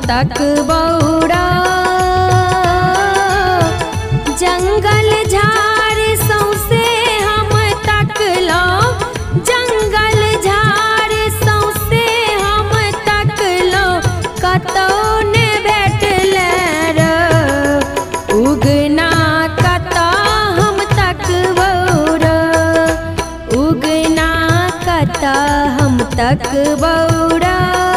तक बौरा जंगल झाड़ सौंसे हम तकलो जंगल झाड़ सौंसे हम तकलो कतौ ने भेटले रे उगना कतौ हम तकबौ रे उगना कतौ हम तकबौ रे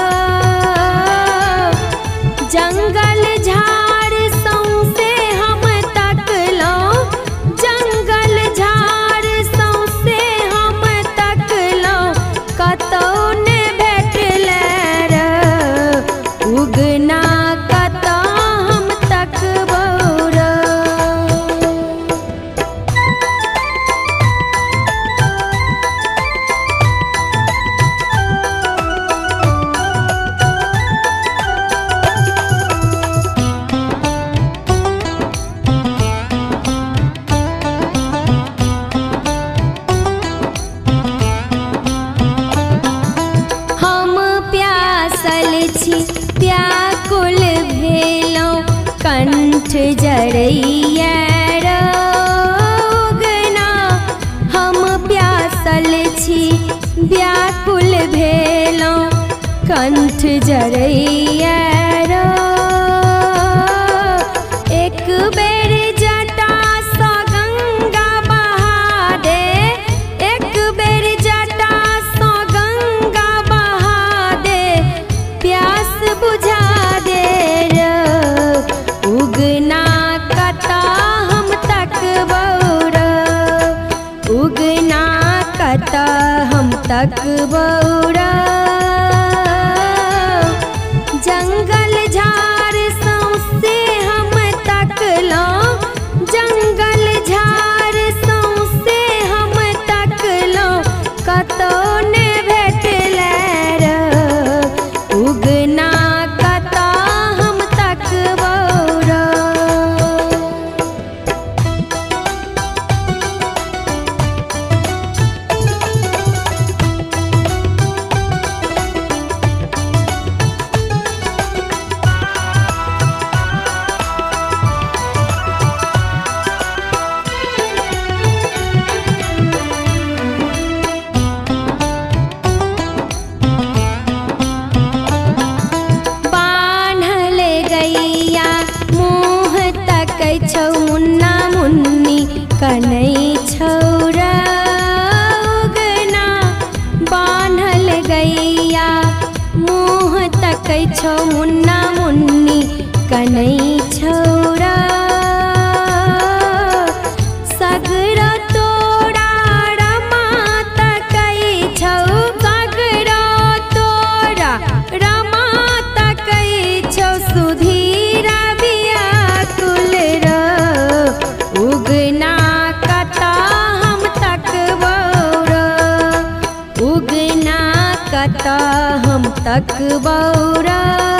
जंगल झाड़ सौंसे हम तकलो जंगल झाड़ सौंसे हम तकलो कतौ ने भेटले रे उगना कतौ हम तकबौ रे व्याकुल भेलौं कंठ जरैया रोगना हम प्यासल छी व्याकुल भेलौं कंठ जरैया रो एक बेर जटा सँ गंगा बहा दे एक बेर जटा सँ गंगा बहा दे प्यास बुझा दे रे उगना कतौ हम तकबौ रे उगना कतौ हम तकबौ रे जंगल झाड़ सौंसे हम तकलो जंगल झाड़ सौंसे हम तकलो कतौ ने भेटले रे उगना कतौ हम तकबौ रे छौ मुन्ना मुन्नी कनै छौरा उगना बान्हल गैया मुँह तकै छौ मुन्ना मुन्नी कनै छौरा सगरो तोरा रमा तकै छौ सगरो तोरा रमा तकै छौ सुधीरा व्याकुल रे उगना कतौ हम तकबौ रे उगना कतौ हम तकबौ रे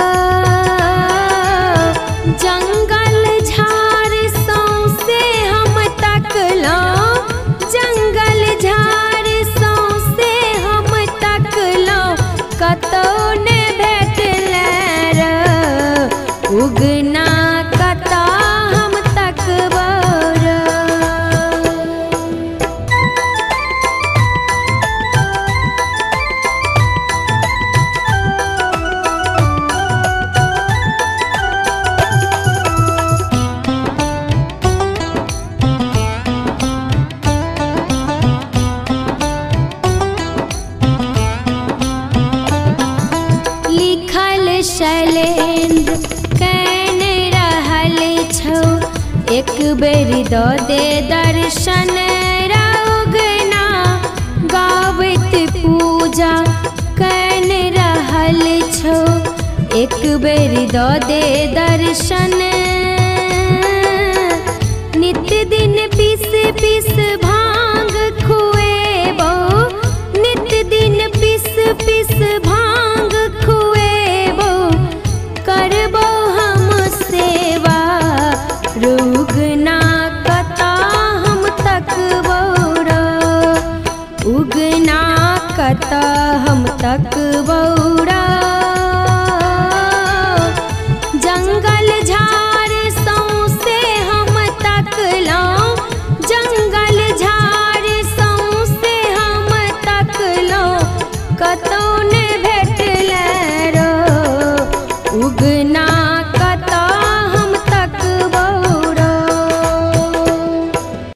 जंगल झाड़ सौंसे हम तकलो जंगल झाड़ सौंसे हम तकलो कतौ ने भेटले रे उगना कतौ हम तकबौ रे लिखल शैलेंद्र कैन रहल छौ एक बेर दऽ दे दर्शन रे उगना गावैत पूजा कैन रहल छौ एक बेर दऽ दे दर्शन नित्य दिन पीस पीस भा